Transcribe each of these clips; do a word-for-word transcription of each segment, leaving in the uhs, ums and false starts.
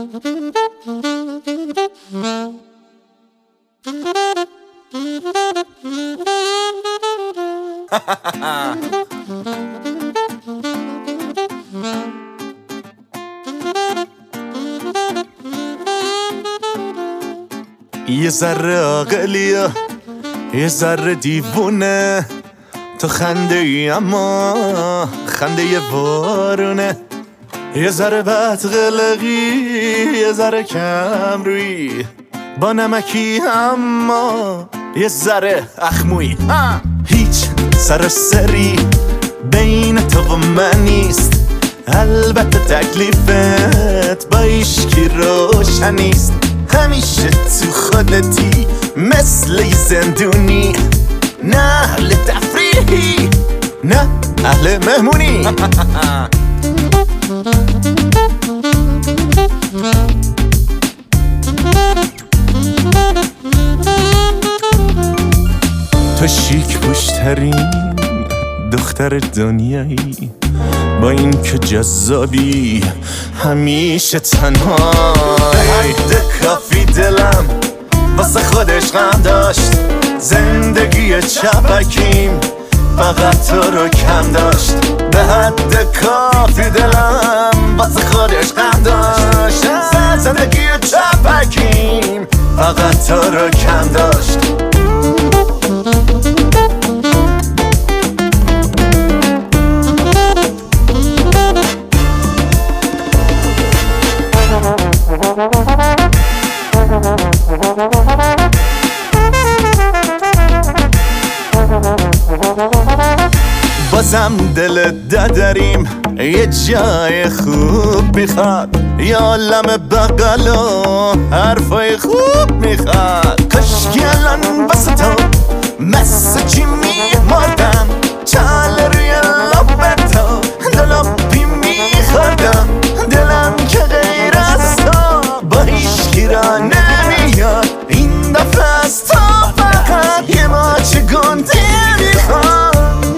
یه ذره عاقلیه یه ذره دیوونه، تو خنده ای اما خنده یه بارونه، یه ذره بدقلقی یه ذره کم روی، با نمکی اما یه ذره اخموی. هیچ سر سری بین تو و من نیست، البته تکلیفت با ایشکی روشن نیست، همیشه تو خودتی مثل یه زندونی، نه اهل تفریحی نه اهل مهمونی. تو شیک پوشترین دختر دنیایی، با این که جذابی همیشه تنها. به حد کافی دلم واسه خودش غم داشت، زندگی چپکیم فقط تو رو کم داشت. به حد کافی دلم واسه خودش غم داشت، زندگی چپکیم فقط تو رو کم داشت. بازم دل دادریم یه جای خوب میخواد، یه عالم بغل و حرفای خوب میخواد. کاشکی الان بسه تو مثل چی میمردم، چال روی لب تو دلوپی میخوردم، دلم که غیر از تو با هیچکی را نمیاد، این دفعه از تو فقط یه ماچ گنده میخواد.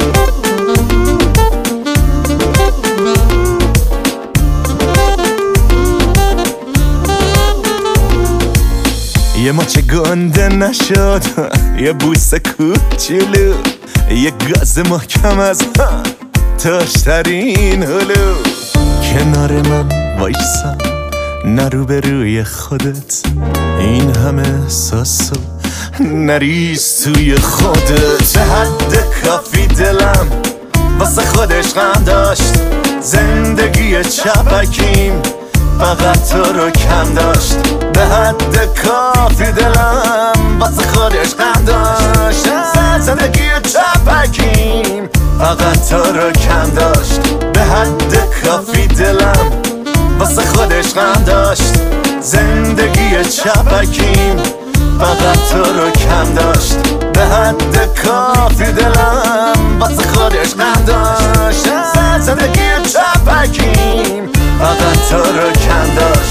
یه ماچه گنده نشد، یه بوسه کوچولو، یه گاز محکم از تاشترین هلو. کنار من وایسا نرو به روی خودت، این همه احساسو نریز توی خودت. به حد کافی دلم واسه خودش غم داشت، زندگی چپکیم فقط تو رو کم داشت. به حد کافی دلم واسه خودش غم داشت، زندگی چپکیم فقط تو رو کم داشت. به حد کافی دلم واسه خودش غم داشت، زندگی چپکیم فقط تو رو کم داشت. به حد کافی دلم واسه خودش غم داشت، زندگی چپکیم فقط تو رو کم داشت.